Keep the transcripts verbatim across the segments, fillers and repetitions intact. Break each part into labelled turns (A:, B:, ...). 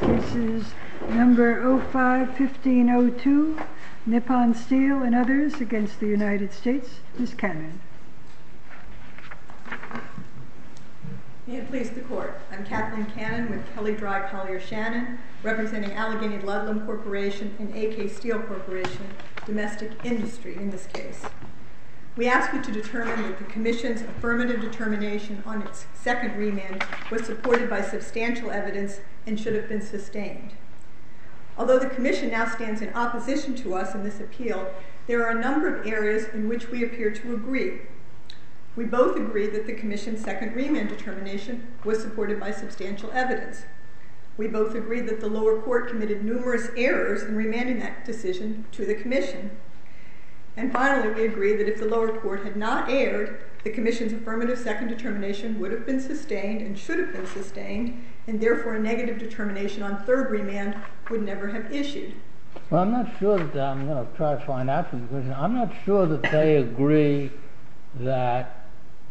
A: This is number oh five fifteen oh two, Nippon Steel and others against the United States. Miz Cannon.
B: May it please the Court. I'm Kathleen Cannon with Kelly Dry Collier Shannon, representing Allegheny Ludlam Corporation and A K Steel Corporation, domestic industry in this case. We ask you to determine that the Commission's affirmative determination on its second remand was supported by substantial evidence and should have been sustained. Although the Commission now stands in opposition to us in this appeal, there are a number of areas in which we appear to agree. We both agree that the Commission's second remand determination was supported by substantial evidence. We both agree that the lower court committed numerous errors in remanding that decision to the Commission. And finally, we agree that if the lower court had not erred, the Commission's affirmative second determination would have been sustained and should have been sustained, and therefore a negative determination on third remand would never have issued.
C: Well, I'm not sure that I'm going to try to find out from the Commission. I'm not sure that they agree that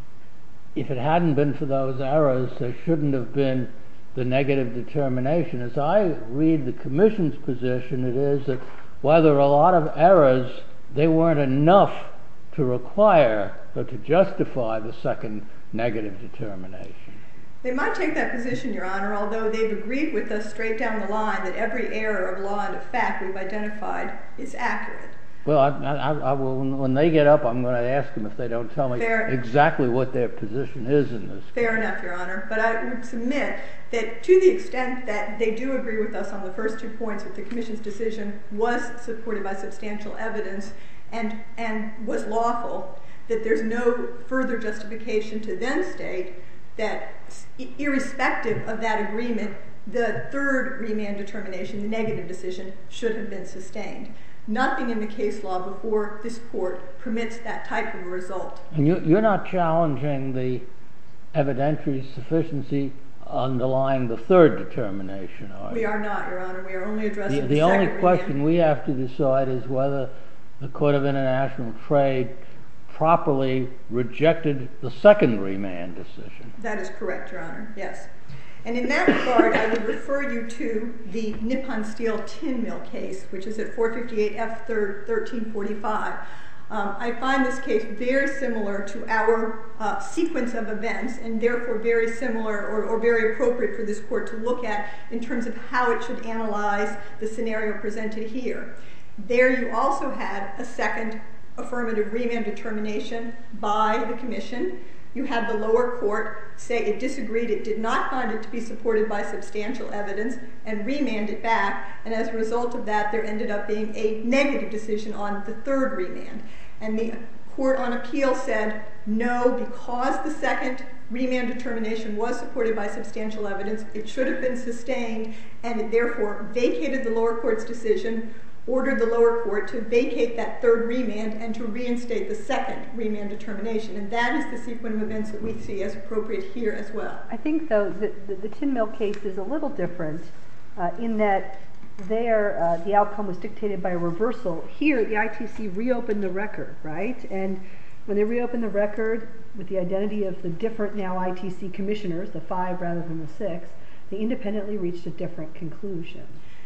C: if it hadn't been for those errors, there shouldn't have been the negative determination. As I read the Commission's position, it is that while there are a lot of errors, they weren't enough to require or to justify the second negative determination.
B: They might take that position, Your Honor, although they've agreed with us straight down the line that every error of law and of fact we've identified is accurate.
C: Well, I, I, I will, when they get up, I'm going to ask them if they don't tell me Fair. exactly what their position is in this case.
B: Fair enough, Your Honor. But I would submit that to the extent that they do agree with us on the first two points, that the Commission's decision was supported by substantial evidence and, and was lawful, that there's no further justification to then state that irrespective of that agreement, the third remand determination, the negative decision, should have been sustained. Nothing in the case law before this court permits that type of a result.
C: And you, you're not challenging the evidentiary sufficiency underlying the third determination, are you?
B: We are not, Your Honor. We are only addressing the,
C: the, the
B: second
C: only
B: remand.
C: question we have to decide is whether the Court of International Trade properly rejected the second remand decision.
B: That is correct, Your Honor. Yes. And in that regard, I would refer you to the Nippon Steel Tin Mill case, which is at four fifty-eight F third thirteen forty-five. Um, I find this case very similar to our uh, sequence of events, and therefore very similar or, or very appropriate for this court to look at in terms of how it should analyze the scenario presented here. There you also had a second affirmative remand determination by the Commission. You had the lower court say it disagreed, it did not find it to be supported by substantial evidence, and remand it back, and as a result of that there ended up being a negative decision on the third remand. And the Court on Appeal said no, because the second remand determination was supported by substantial evidence, it should have been sustained, and it therefore vacated the lower court's decision, ordered the lower court to vacate that third remand and to reinstate the second remand determination. And that is the sequence of events that we see as appropriate here as well.
D: I think, though, that the, the Tin Mill case is a little different uh, in that there uh, the outcome was dictated by a reversal. Here, the I T C reopened the record, right? And when they reopened the record with the identity of the different now I T C commissioners, the five rather than the six, they independently reached a different conclusion.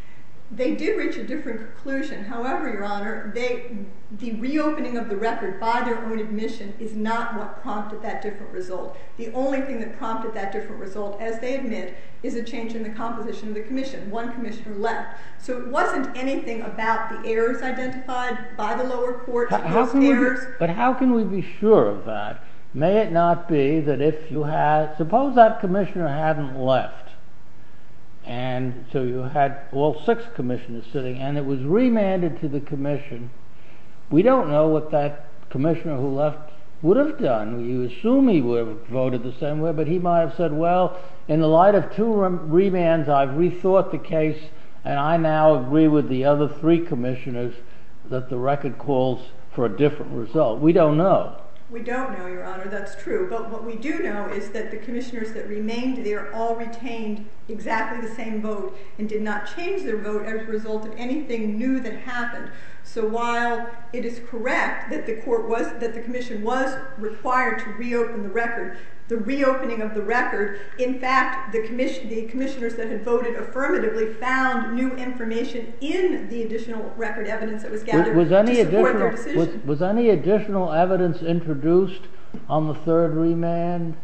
B: They did reach a different conclusion. However, Your Honor, they, the reopening of the record by their own admission is not what prompted that different result. The only thing that prompted that different result, as they admit, is a change in the composition of the Commission. One commissioner left. So it wasn't anything about the errors identified by the lower court.
C: How, how can errors. We be, but how can we be sure of that? May it not be that if you had, suppose that commissioner hadn't left, and so you had all six commissioners sitting, and it was remanded to the Commission. We don't know what that commissioner who left would have done. You assume he would have voted the same way, but he might have said, well, in the light of two remands, I've rethought the case, and I now agree with the other three commissioners that the record calls for a different result. We don't know.
B: We don't know, Your Honor, that's true. But what we do know is that the commissioners that remained there all retained exactly the same vote and did not change their vote as a result of anything new that happened. So while it is correct that the court was, that the Commission was required to reopen the record, the reopening of the record. In fact, the, commission, the commissioners that had voted affirmatively found new information in the additional record evidence that was gathered
C: was, was any
B: to support
C: additional,
B: their decision.
C: Was, was any additional evidence introduced on the third remand?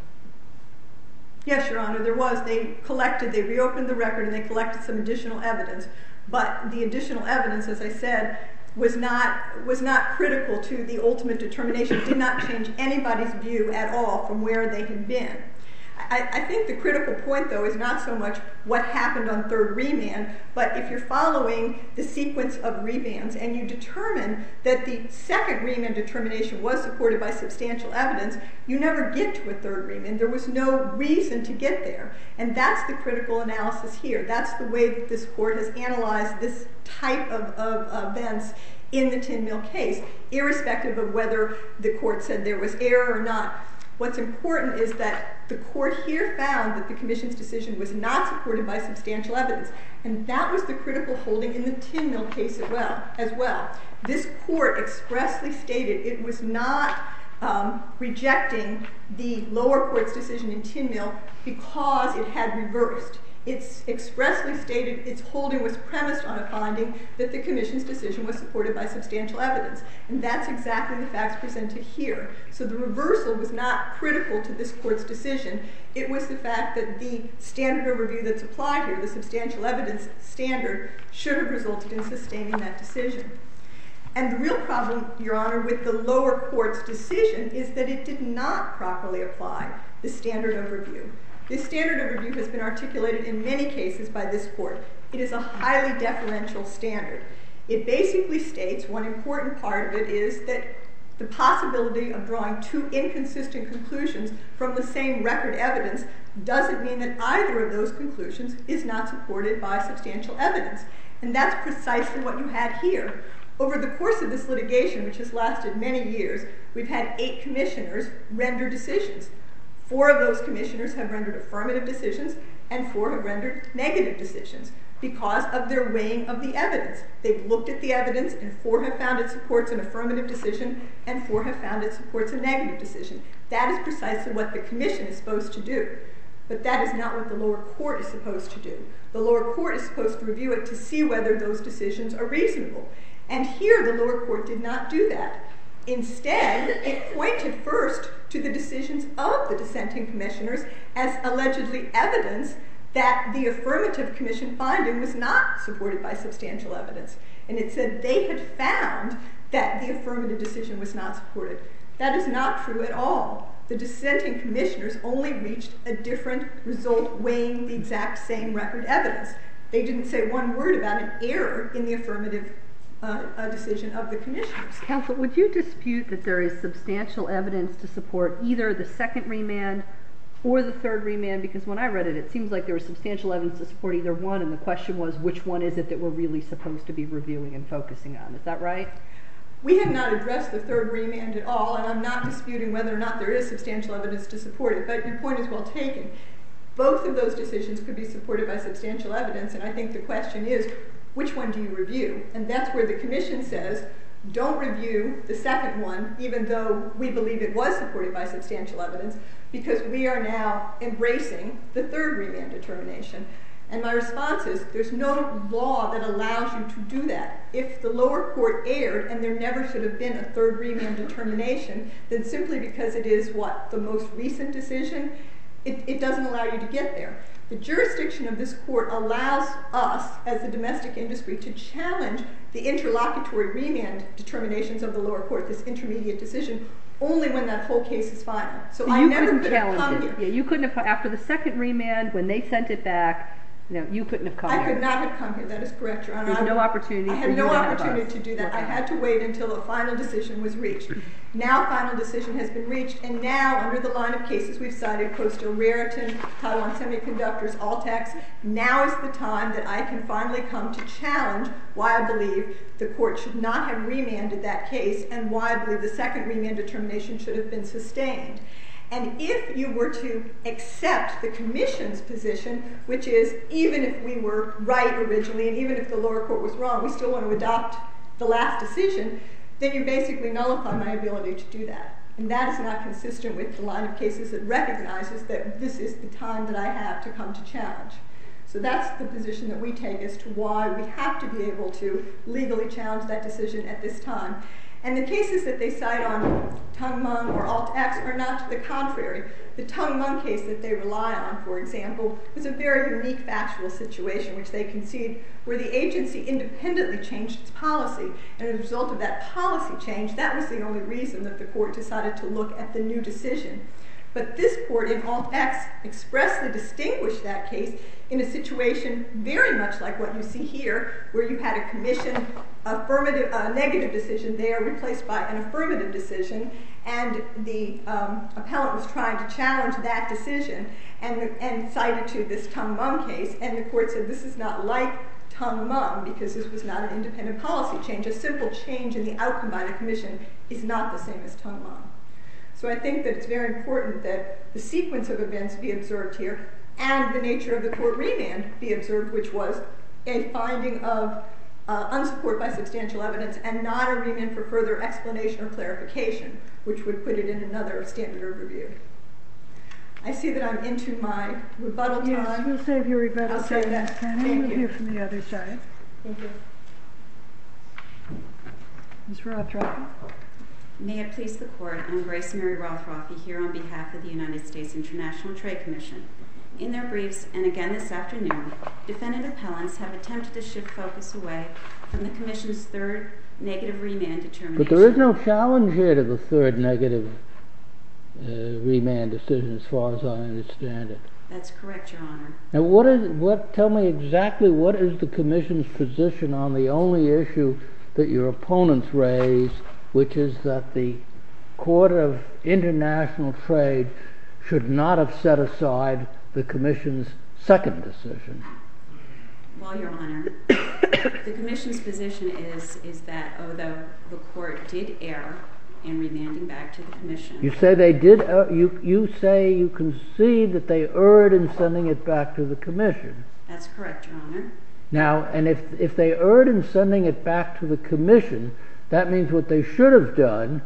B: Yes, Your Honor, there was. They collected, they reopened the record and they collected some additional evidence. But the additional evidence, as I said, was not, was not critical to the ultimate determination. It did not change anybody's view at all from where they had been. I, I think the critical point, though, is not so much what happened on third remand, but if you're following the sequence of remands and you determine that the second remand determination was supported by substantial evidence, you never get to a third remand. There was no reason to get there. And that's the critical analysis here. That's the way that this court has analyzed this type of, of events in the Tin Mill case, irrespective of whether the court said there was error or not. What's important is that the court here found that the commission's decision was not supported by substantial evidence, and that was the critical holding in the Tin Mill case as well. As well. This court expressly stated it was not um, rejecting the lower court's decision in Tin Mill because it had reversed. It's expressly stated its holding was premised on a finding that the commission's decision was supported by substantial evidence. And that's exactly the facts presented here. So the reversal was not critical to this court's decision. It was the fact that the standard of review that's applied here, the substantial evidence standard, should have resulted in sustaining that decision. And the real problem, Your Honor, with the lower court's decision is that it did not properly apply the standard of review. This standard of review has been articulated in many cases by this court. It is a highly deferential standard. It basically states, one important part of it is that the possibility of drawing two inconsistent conclusions from the same record evidence doesn't mean that either of those conclusions is not supported by substantial evidence. And that's precisely what you had here. Over the course of this litigation, which has lasted many years, we've had eight commissioners render decisions. Four of those commissioners have rendered affirmative decisions, and four have rendered negative decisions because of their weighing of the evidence. They've looked at the evidence, and four have found it supports an affirmative decision, and four have found it supports a negative decision. That is precisely what the commission is supposed to do. But that is not what the lower court is supposed to do. The lower court is supposed to review it to see whether those decisions are reasonable. And here, the lower court did not do that. Instead, it pointed first to the decisions of the dissenting commissioners as allegedly evidence that the affirmative commission finding was not supported by substantial evidence. And it said they had found that the affirmative decision was not supported. That is not true at all. The dissenting commissioners only reached a different result weighing the exact same record evidence. They didn't say one word about an error in the affirmative Uh, a decision of the commissioners.
D: Counsel, would you dispute that there is substantial evidence to support either the second remand or the third remand? Because when I read it, it seems like there was substantial evidence to support either one, and the question was, which one is it that we're really supposed to be reviewing and focusing on? Is that right?
B: We have not addressed the third remand at all, and I'm not disputing whether or not there is substantial evidence to support it, but your point is well taken. Both of those decisions could be supported by substantial evidence, and I think the question is, which one do you review? And that's where the commission says, don't review the second one, even though we believe it was supported by substantial evidence, because we are now embracing the third remand determination. And my response is, there's no law that allows you to do that. If the lower court erred, and there never should have been a third remand determination, then simply because it is, what, the most recent decision, it, it doesn't allow you to get there. The jurisdiction of this court allows us, as the domestic industry, to challenge the interlocutory remand determinations of the lower court, this intermediate decision, only when that whole case is final. So, so I never could have come here.
D: Yeah, you couldn't have, after the second remand, when they sent it back, no, you couldn't have come
B: I
D: here.
B: I could not have come here. That is correct, Your Honor.
D: There's
B: I
D: no opportunity
B: I
D: for
B: had
D: you
B: no
D: to have
B: opportunity
D: us
B: to do that.
D: look
B: I
D: at
B: had to wait until a final decision was reached. Now a final decision has been reached, and now, under the line of cases we've cited, Coastal Raritan, Taiwan Semiconductors, Altex, now is the time that I can finally come to challenge why I believe the court should not have remanded that case, and why I believe the second remand determination should have been sustained. And if you were to accept the commission's position, which is even if we were right originally, and even if the lower court was wrong, we still want to adopt the last decision, then you basically nullify my ability to do that. And that is not consistent with the line of cases that recognizes that this is the time that I have to come to challenge. So that's the position that we take as to why we have to be able to legally challenge that decision at this time. And the cases that they cite on Tung Mung or Alt-X are not to the contrary. The Tung Mung case that they rely on, for example, was a very unique factual situation which they concede where the agency independently changed its policy. And as a result of that policy change, that was the only reason that the court decided to look at the new decision. But this court in Alt-X expressly distinguished that case in a situation very much like what you see here, where you had a commission affirmative, uh, negative decision there replaced by an affirmative decision, and the um, appellant was trying to challenge that decision and, and cited to this Tung Mung case, and the court said this is not like Tung Mung because this was not an independent policy change. A simple change in the outcome by the commission is not the same as Tung Mung. So I think that it's very important that the sequence of events be observed here and the nature of the court remand be observed, which was a finding of uh, unsupported by substantial evidence and not a remand for further explanation or clarification, which would put it in another standard of review. I see that I'm into my rebuttal time.
A: Yes, we'll save your rebuttal
B: I'll
A: time,
B: save that.
A: Miz Cannon.
B: Thank
A: We'll
B: you.
A: hear from the other side.
B: Thank you.
A: Miz Rothrock.
E: May it please the Court, I'm Grace Mary Rothroffy here on behalf of the United States International Trade Commission. In their briefs, and again this afternoon, defendant appellants have attempted to shift focus away from the Commission's third negative remand determination.
C: But there is no challenge here to the third negative uh, remand decision as far as I understand it.
E: That's correct, Your Honor.
C: Now what is, what, tell me exactly what is the Commission's position on the only issue that your opponents raise, which is that the Court of International Trade should not have set aside the Commission's second decision.
E: Well, Your Honor, the Commission's position is, is that although the Court did err in remanding back to the Commission...
C: You say they did, uh, you, you say you concede that they erred in sending it back to the Commission.
E: That's correct, Your Honor.
C: Now, and if, if they erred in sending it back to the Commission, that means what they should have done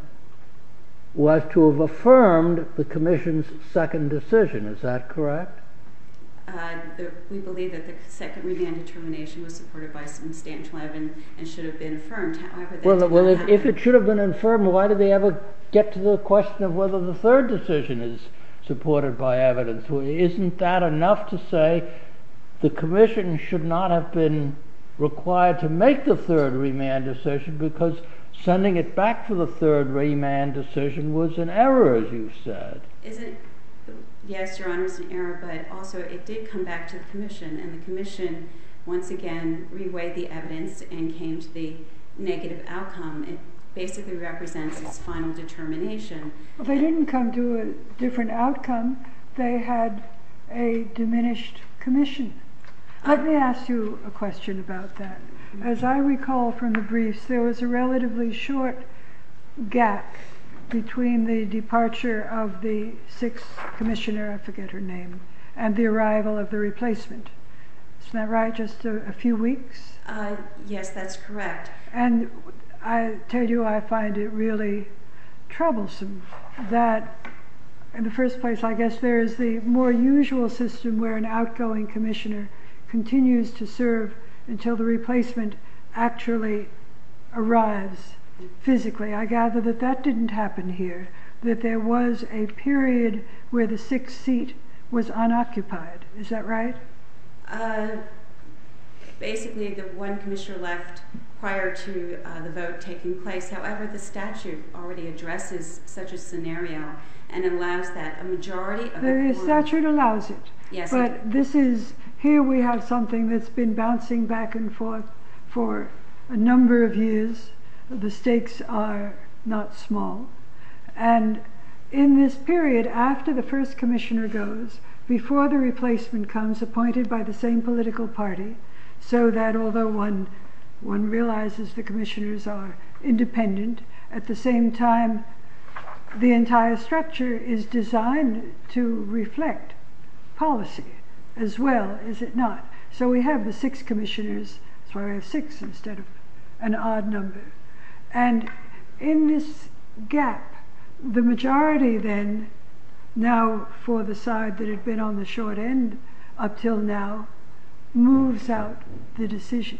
C: was to have affirmed the Commission's second decision. Is that correct?
E: Uh, the, we believe that the second remand determination was supported by substantial evidence and should have been affirmed. However, that
C: Well,
E: did
C: well
E: not
C: if,
E: happen.
C: if it should have been affirmed, why did they ever get to the question of whether the third decision is supported by evidence? Well, isn't that enough to say the Commission should not have been required to make the third remand decision because sending it back for the third remand decision was an error, as you said?
E: Isn't, yes, Your Honor, it's an error, but also it did come back to the Commission, and the Commission once again reweighed the evidence and came to the negative outcome. It basically represents its final determination.
A: Well, they didn't come to a different outcome. They had a diminished commission. Let me ask you a question about that. As I recall from the briefs, there was a relatively short gap between the departure of the sixth commissioner, I forget her name, and the arrival of the replacement. Isn't that right? Just a, a few weeks?
E: Uh, yes, that's correct.
A: And I tell you, I find it really troublesome that, in the first place, I guess there is the more usual system where an outgoing commissioner continues to serve until the replacement actually arrives physically. I gather that that didn't happen here, that there was a period where the sixth seat was unoccupied. Is that right?
E: Uh, basically, the one commissioner left prior to uh, the vote taking place. However, the statute already addresses such a scenario and allows that a majority of
A: The
E: the
A: statute allows it.
E: Yes,
A: But
E: it,
A: this is, here we have something that's been bouncing back and forth for a number of years. The stakes are not small. And in this period, after the first commissioner goes, before the replacement comes, appointed by the same political party, so that although one, one realizes the commissioners are independent, at the same time, the entire structure is designed to reflect policy as well, is it not? So we have the six commissioners, that's why we have six instead of an odd number. And in this gap, the majority then, now for the side that had been on the short end up till now, moves out the decision.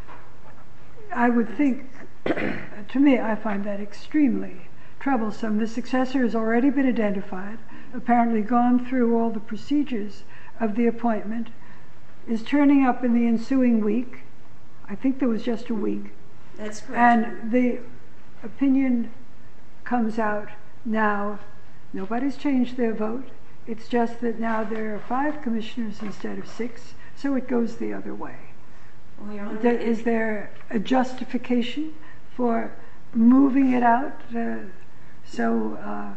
A: I would think, to me, I find that extremely troublesome. The successor has already been identified, apparently gone through all the procedures of the appointment, is turning up in the ensuing week. I think there was just a week.
E: That's correct.
A: And the opinion comes out now. Nobody's changed their vote. It's just that now there are five commissioners instead of six, so it goes the other way.
E: Well, Your Honor,
A: There- Is there a justification for moving it out uh, so uh,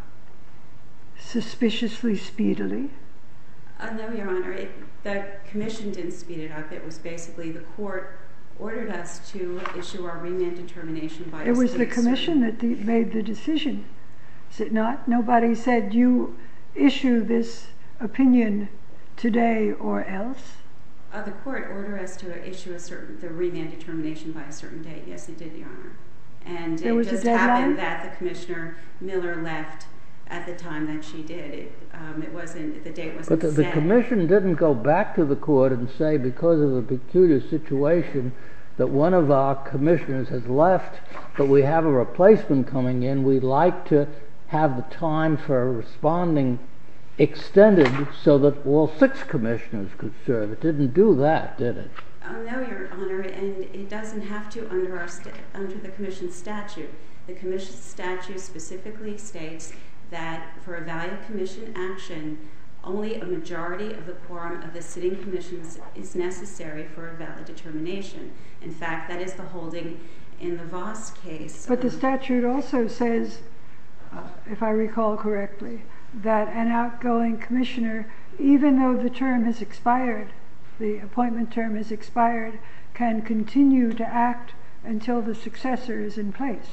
A: suspiciously speedily?
E: Uh, no, Your Honor. It, the commission didn't speed it up. It was basically the court ordered us to issue our remand determination by a
A: It was the
E: state
A: commission
E: certain-
A: that de- made the decision. Is it not? Nobody said you issue this opinion today or else.
E: Uh, the court ordered us to issue a certain the remand determination by a certain date. Yes, it did, Your Honor. And
A: There
E: it
A: was a
E: just
A: deadline?
E: happened that the Commissioner Miller left at the time that she did. It, um, it wasn't the date wasn't
C: But the, the
E: set.
C: commission didn't go back to the court and say, because of the peculiar situation that one of our commissioners has left, but we have a replacement coming in, we'd like to have the time for responding extended so that all six commissioners could serve. It didn't do that, did it?
E: Oh, no, Your Honor, and it doesn't have to under our sta- under the Commission statute. The Commission statute specifically states that for a valid Commission action, only a majority of the quorum of the sitting commissions is necessary for a valid determination. In fact, that is the holding in the Voss case.
A: But the
E: Um,
A: statute also says, uh, if I recall correctly, that an outgoing commissioner, even though the term has expired, the appointment term has expired, can continue to act until the successor is in place.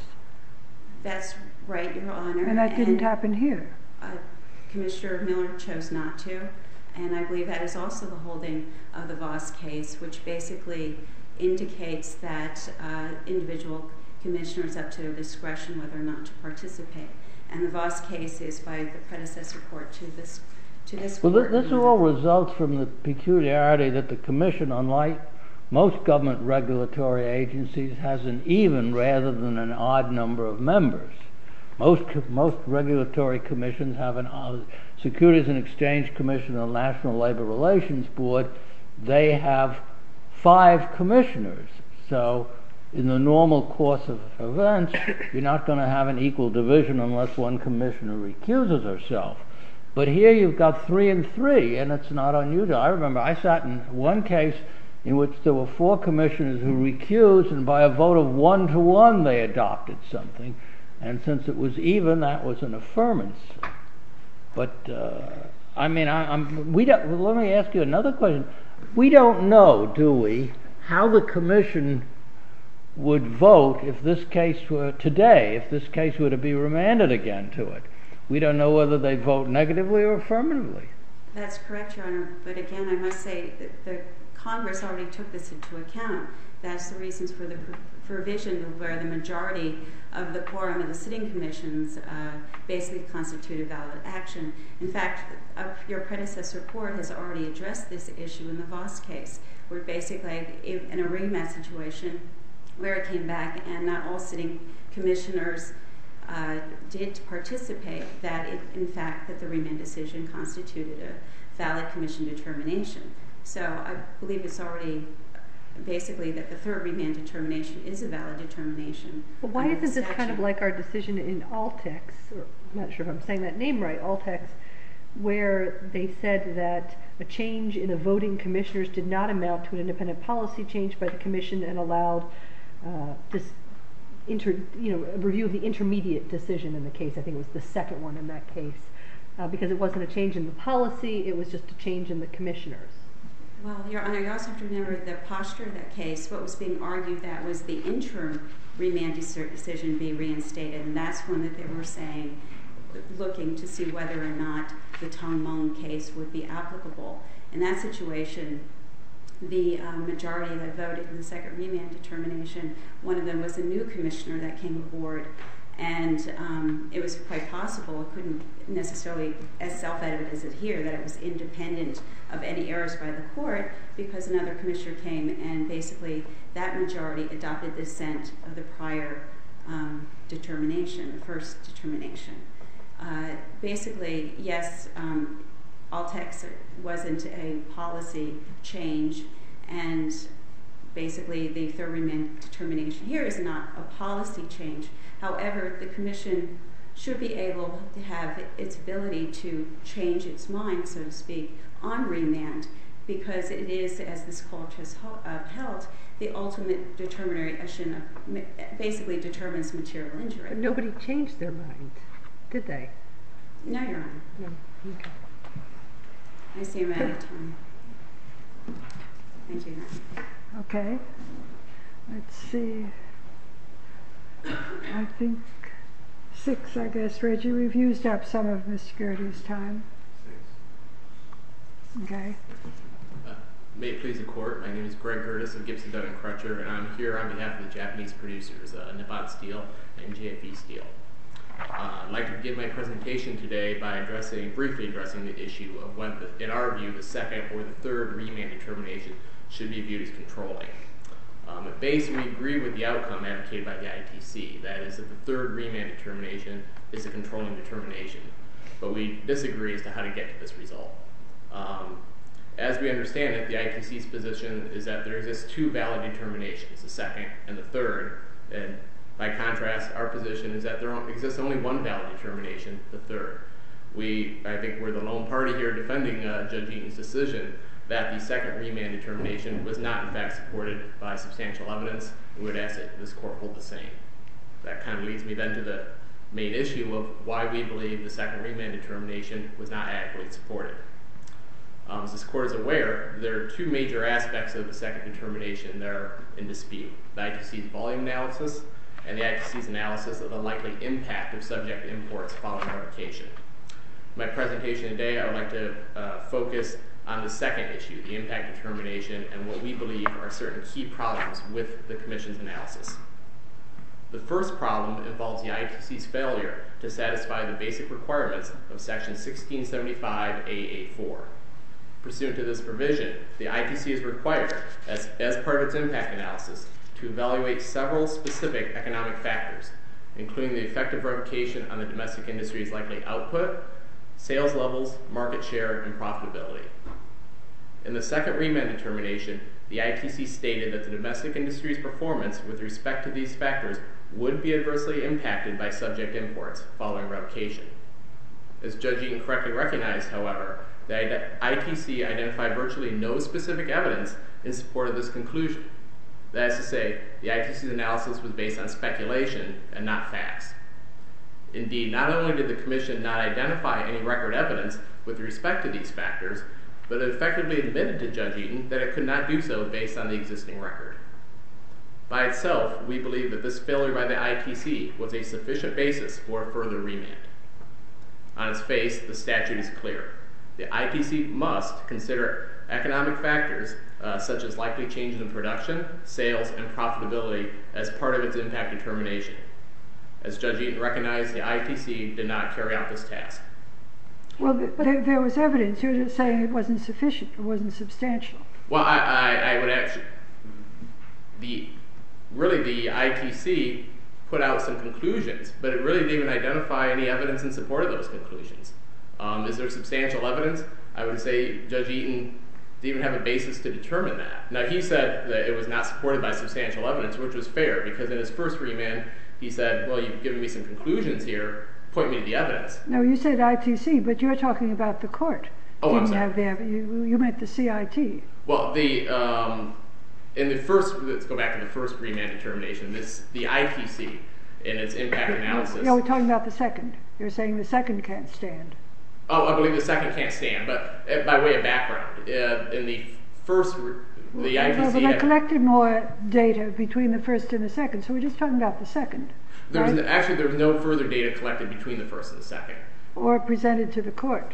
E: That's right, Your Honor.
A: And that didn't happen here.
E: Uh, Commissioner Miller chose not to, and I believe that is also the holding of the Voss case, which basically indicates that uh, individual commissioners up to their discretion whether or not to participate. And the Voss case is by the predecessor court to this to this
C: Well,
E: court.
C: th- this all results from the peculiarity that the commission, unlike most government regulatory agencies, has an even rather than an odd number of members. Most co- most regulatory commissions have an uh, Securities and Exchange Commission and the National Labor Relations Board. They have five commissioners. So in the normal course of events, you're not going to have an equal division unless one commissioner recuses herself. But here you've got three and three, and it's not unusual. I remember I sat in one case in which there were four commissioners who recused, and by a vote of one to one they adopted something. And since it was even, that was an affirmance. But uh, I mean, I, I'm, we don't. Well, let me ask you another question. We don't know, do we, how the commission would vote if this case were today, if this case were to be remanded again to it. We don't know whether they vote negatively or affirmatively.
E: That's correct, Your Honor. But again, I must say that the Congress already took this into account. That's the reasons for the provision where the majority of the quorum of the sitting commissions uh, basically constitute a valid action. In fact, uh, your predecessor court has already addressed this issue in the Voss case, where basically in a remand situation where it came back and not all sitting commissioners uh, did participate, that it, in fact, that the remand decision constituted a valid commission determination. So I believe it's already basically that the third remand determination is a valid determination.
D: But why
E: under the
D: isn't this kind of
E: statute.
D: like our decision in Altex, or I'm not sure if I'm saying that name right, Altex, where they said that a change in the voting commissioners did not amount to an independent policy change by the commission and allowed uh, this inter, you know, a review of the intermediate decision in the case. I think it was the second one in that case, uh, because it wasn't a change in the policy, it was just a change in the commissioners.
E: Well, Your Honor, you also have to remember the posture of that case. What was being argued that was the interim remand decision be reinstated, and that's one that they were saying, looking to see whether or not the Tong Meng case would be applicable. In that situation, the um, majority that voted in the second remand determination, one of them was a new commissioner that came aboard, And um, it was quite possible, it couldn't necessarily, as self-evident as it here, that it was independent of any errors by the court, because another commissioner came and basically that majority adopted the dissent of the prior um, determination, the first determination. Uh, basically, yes, um, Altex wasn't a policy change, and basically the third remand determination here is not a policy change. However, the commission should be able to have its ability to change its mind, so to speak, on remand, because it is, as this court has held, the ultimate determination of, basically determines material injury.
D: But nobody changed their mind, did they?
E: No, Your Honor.
D: No. Okay.
E: I see I'm out of time. Thank you, Your Honor.
A: Okay. Let's see. I think six, I guess, Reggie. We've used up some of Mister Gertie's time. Six. Okay.
F: Uh, may it please the court, my name is Greg Gertis of Gibson, Dunn and Crutcher, and I'm here on behalf of the Japanese producers, uh, Nippon Steel and J F E Steel. Uh, I'd like to begin my presentation today by addressing, briefly addressing the issue of whether, in our view, the second or the third remand determination should be viewed as controlling. Um, at base, we agree with the outcome advocated by the I T C, that is, that the third remand determination is a controlling determination, but we disagree as to how to get to this result. Um, as we understand it, the I T C's position is that there exist two valid determinations, the second and the third, and by contrast, our position is that there exists only one valid determination, the third. We, I think we're the lone party here defending uh, Judge Eaton's decision that the second remand determination was not in fact supported by substantial evidence. We would ask that this court hold the same. That kind of leads me then to the main issue of why we believe the second remand determination was not adequately supported. Um, as this court is aware, there are two major aspects of the second determination that are in dispute: the I T C's volume analysis and the I T C's analysis of the likely impact of subject imports following revocation. In my presentation today, I would like to uh, focus on the second issue, the impact determination, and what we believe are certain key problems with the Commission's analysis. The first problem involves the I T C's failure to satisfy the basic requirements of Section sixteen seventy-five A A four. Pursuant to this provision, the I T C is required, as, as part of its impact analysis, to evaluate several specific economic factors, including the effect of revocation on the domestic industry's likely output, sales levels, market share, and profitability. In the second remand determination, the I T C stated that the domestic industry's performance with respect to these factors would be adversely impacted by subject imports following revocation. As Judge Eaton correctly recognized, however, the I T C identified virtually no specific evidence in support of this conclusion. That is to say, the I T C's analysis was based on speculation and not facts. Indeed, not only did the Commission not identify any record evidence with respect to these factors, but it effectively admitted to Judge Eaton that it could not do so based on the existing record. By itself, we believe that this failure by the I T C was a sufficient basis for further remand. On its face, the statute is clear. The I T C must consider economic factors uh, such as likely changes in production, sales, and profitability as part of its impact determination. As Judge Eaton recognized, the I T C did not carry out this task.
A: Well, there, there was evidence. You're just saying it wasn't sufficient, it wasn't substantial.
F: Well, I, I, I would actually, the, really the I T C put out some conclusions, but it really didn't even identify any evidence in support of those conclusions. Um, is there substantial evidence? I would say Judge Eaton didn't even have a basis to determine that. Now, he said that it was not supported by substantial evidence, which was fair, because in his first remand, he said, well, you've given me some conclusions here, point me to the evidence.
A: No, you said I T C, but you're talking about the court.
F: Oh,
A: Didn't
F: I'm sorry.
A: Have the, ev- you, you meant the C I T.
F: Well, the um, in the first, let's go back to the first remand determination, this the I T C in its impact analysis.
A: No, we're talking about the second. You're saying the second can't stand.
F: Oh, I believe the second can't stand, but uh, by way of background, uh, in the first, the I T C
A: Well, but they
F: had,
A: collected more data between the first and the second, so we're just talking about the second.
F: there was
A: right?
F: no, actually there was no further data collected between the first and the second.
A: Or presented to the court.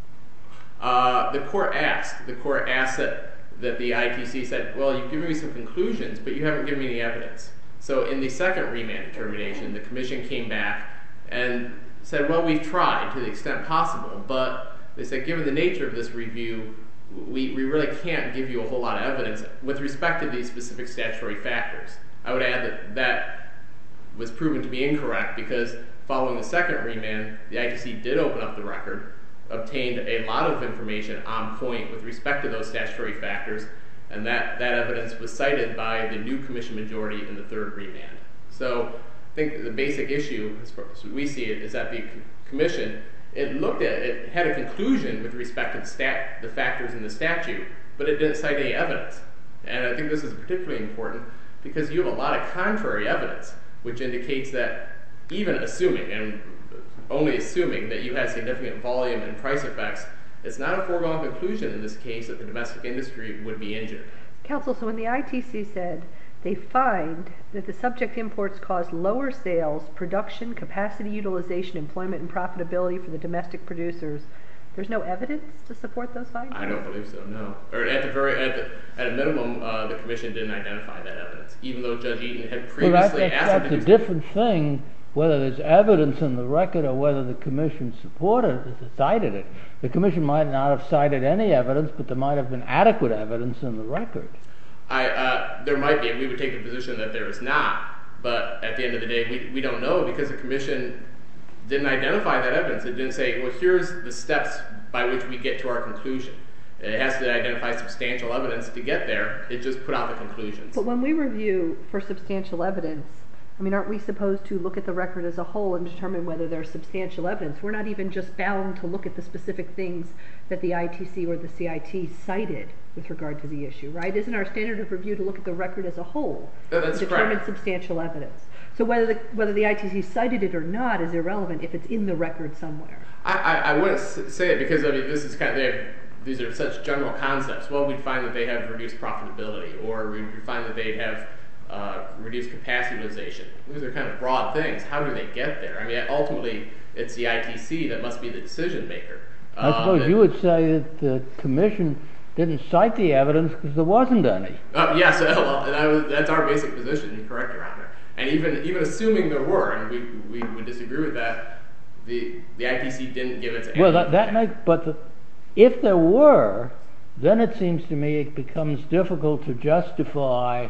F: Uh, the court asked, the court asked that, that the I T C said, well, you've given me some conclusions, but you haven't given me any evidence. So in the second remand determination, the commission came back and said, well, we've tried to the extent possible, but they said, given the nature of this review, we, we really can't give you a whole lot of evidence with respect to these specific statutory factors. I would add that that was proven to be incorrect because following the second remand, the I T C did open up the record, obtained a lot of information on point with respect to those statutory factors, and that, that evidence was cited by the new commission majority in the third remand. So I think the basic issue, as far as we see it, is that the commission, it looked at, it had a conclusion with respect to the, stat, the factors in the statute, but it didn't cite any evidence. And I think this is particularly important because you have a lot of contrary evidence, which indicates that even assuming, and only assuming, that you had significant volume and price effects, it's not a foregone conclusion in this case that the domestic industry would be injured.
D: Counsel, so when the I T C said they find that the subject imports caused lower sales, production, capacity utilization, employment, and profitability for the domestic producers, there's no evidence to support those findings?
F: I don't believe so, no. Or at the very, at, the, at a minimum, uh, the commission didn't identify that evidence, even though Judge Eaton had previously
C: well, that, that,
F: asked
C: that's
F: him to
C: a
F: do
C: different thing, whether there's evidence in the record or whether the commission supported it, cited it. The commission might not have cited any evidence, but there might have been adequate evidence in the record.
F: I, uh, there might be, and we would take the position that there is not, but at the end of the day, we, we don't know because the commission didn't identify that evidence. It didn't say, well, here's the steps by which we get to our conclusion. It has to identify substantial evidence to get there. It just put out the conclusions.
D: But when we review for substantial evidence, I mean, aren't we supposed to look at the record as a whole and determine whether there's substantial evidence? We're not even just bound to look at the specific things that the I T C or the C I T cited with regard to the issue, right? Isn't our standard of review to look at the record as a whole
F: no, that's
D: to determine
F: correct.
D: substantial evidence? So whether the, whether the I T C cited it or not is irrelevant if it's in the record somewhere.
F: I, I, I wouldn't say it because, I mean, this is kind of, they have, these are such general concepts. Well, we'd find that they have reduced profitability, or we'd find that they have uh, reduced capacity utilization. These are kind of broad things. How do they get there? I mean, ultimately, it's the I T C that must be the decision maker.
C: I suppose
F: um,
C: you would say that the commission didn't cite the evidence because there wasn't any.
F: Uh, yes, well, that was, that's our basic position. You're correct, Your Honor. And even even assuming there were, and we we would disagree with that, the the I T C didn't give its.
C: Well, that that makes, but the, if there were, then it seems to me it becomes difficult to justify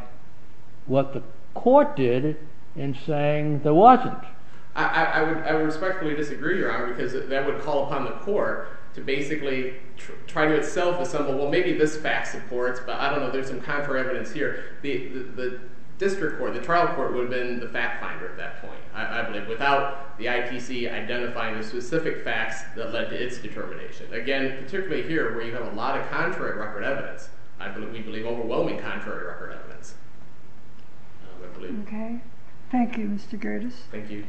C: what the court did in saying there wasn't.
F: I, I, I would I would respectfully disagree, Your Honor, because that would call upon the court to basically tr- try to itself assemble. Well, maybe this fact supports, but I don't know. There's some contrary evidence here. The the, the district court, the trial court, would have been the fact finder at that point, I, I believe, without the I T C identifying the specific facts that led to its determination. Again, particularly here, where you have a lot of contrary record evidence, I believe we believe overwhelming contrary record evidence. Um, I believe.
A: Okay. Thank you, Mister Gerdes.
F: Thank you.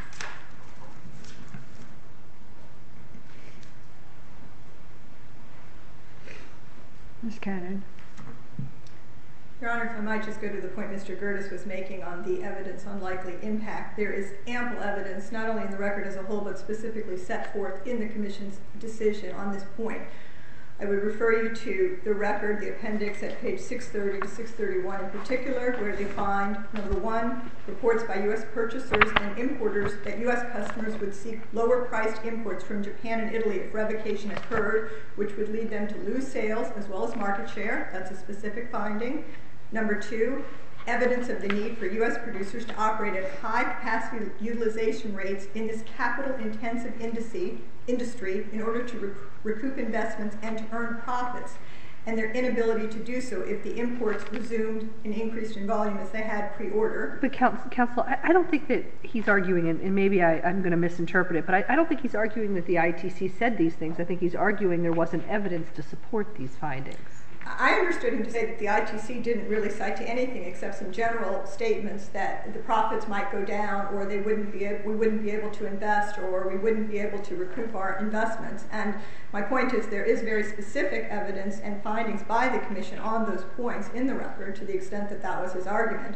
A: Miz Cannon.
B: Your Honor, if I might just go to the point Mister Gerdes was making on the evidence on likely impact, there is ample evidence, not only in the record as a whole, but specifically set forth in the Commission's decision on this point. I would refer you to the record, the appendix at page six thirty to six thirty-one in particular, where they find, number one, reports by U S purchasers and importers that U S customers would seek lower-priced imports from Japan and Italy if revocation occurred, which would lead them to lose sales as well as market share. That's a specific finding. Number two, evidence of the need for U S producers to operate at high capacity utilization rates in this capital-intensive industry in order to rec- recoup investments and to earn profits, and their inability to do so if the imports resumed and increased in volume as they had pre-order.
D: But counsel, counsel I, I don't think that he's arguing, and, and maybe I, I'm going to misinterpret it, but I, I don't think he's arguing that the I T C said these things. I think he's arguing there wasn't evidence to support these findings.
B: I understood him to say that the I T C didn't really cite to anything except some general statements that the profits might go down, or they wouldn't be able, we wouldn't be able to invest, or we wouldn't be able to recoup our investments. And my point is there is very specific evidence and findings by the Commission on those points in the record, to the extent that that was his argument.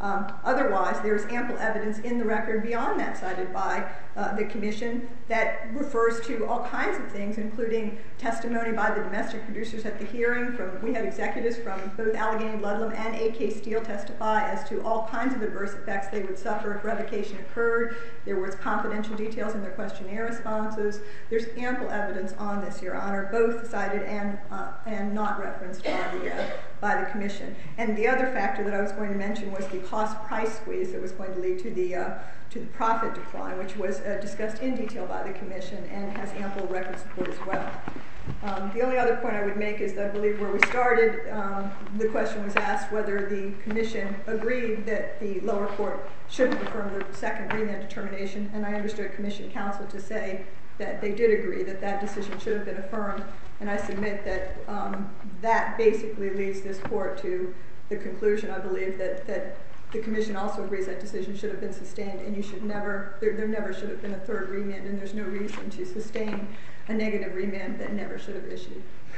B: Um, otherwise, there's ample evidence in the record beyond that cited by uh, the Commission that refers to all kinds of things, including testimony by the domestic producers at the hearing. From we had executives from both Allegheny Ludlam and A K Steel testify as to all kinds of adverse effects they would suffer if revocation occurred. There was confidential details in their questionnaire responses. There's ample evidence on this, Your Honor, both cited and uh, and not referenced by the uh, by the Commission. And the other factor that I was going to mention was the cost-price squeeze that was going to lead to the uh, to the profit decline, which was uh, discussed in detail by the Commission and has ample record support as well. Um, the only other point I would make is that I believe where we started, um, the question was asked whether the Commission agreed that the lower court shouldn't affirm the second remand determination, and I understood Commission counsel to say that they did agree that that decision should have been affirmed, and I submit that um, that basically leads this court to the conclusion, I believe, that, that the Commission also agrees that decision should have been sustained, and you should never, there, there never should have been a third remand, and there's no reason to sustain a negative remand that never should have issued.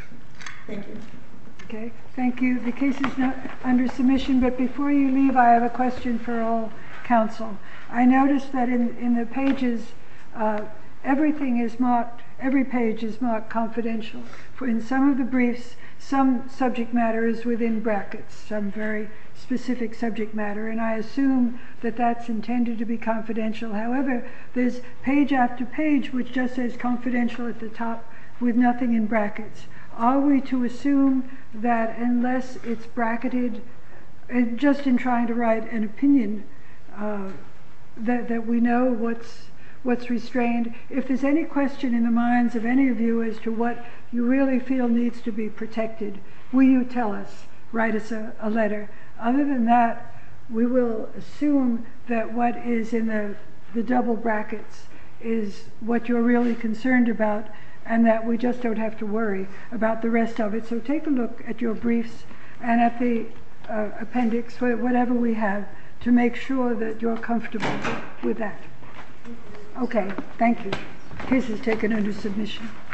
B: Thank you.
A: Okay, thank you. The case is not under submission, but before you leave, I have a question for all counsel. I noticed that in, in the pages, uh, everything is marked, every page is marked confidential. For in some of the briefs, some subject matter is within brackets, some very specific subject matter, and I assume that that's intended to be confidential. However, there's page after page which just says confidential at the top with nothing in brackets. Are we to assume that unless it's bracketed, and just in trying to write an opinion, uh, that, that we know what's what's restrained? If there's any question in the minds of any of you as to what you really feel needs to be protected, will you tell us? Write us a, a letter. Other than that, we will assume that what is in the, the double brackets is what you're really concerned about, and that we just don't have to worry about the rest of it. So take a look at your briefs and at the uh, appendix, whatever we have, to make sure that you're comfortable with that. Okay, thank you. Case is taken under submission.